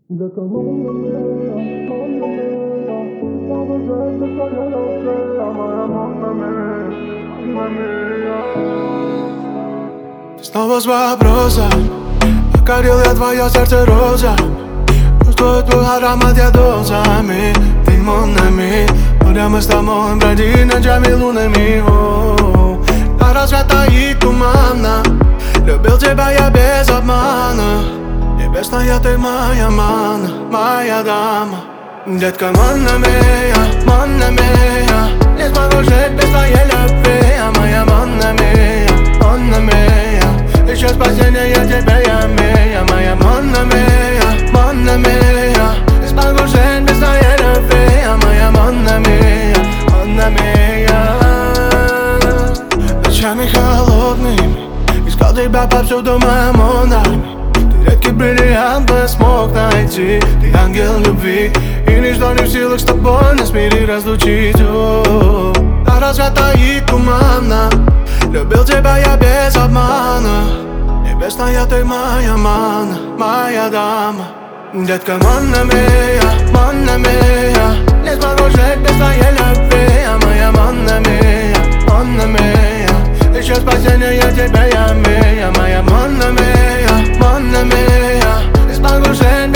Детка, манна mia, stavo sempre sognando te, моя манна mia. Ты снова с вопросом, покорил я твое сердце роза. Чувствую твой аромат я дозами. Ты mon ami, море мы с тобой бродили ночами лунами. На рассвет таит туманно, любил тебя я без обмана. Небесная ты моя мана, моя дама. Детка, манна mia, не смогу жить без твоей любви. Моя манна mia, ищу спасения тебе я мия. Моя манна mia, не смогу жить без твоей любви. Моя манна mia. Ночами холодными искал тебя повсюду, моя манна. Редкий бриллиант бы смог найти. Ты ангел любви, и ничто не в силах с тобой нас в мире разлучить. На рассвет таит туманно, любил тебя я без обмана. Небесная ты моя мана, моя дама. Детка, манна mia, не смогу жить без твоей любви. Моя манна mia, ищу спасения тебе я мия. Моя манна mia, не смогу жить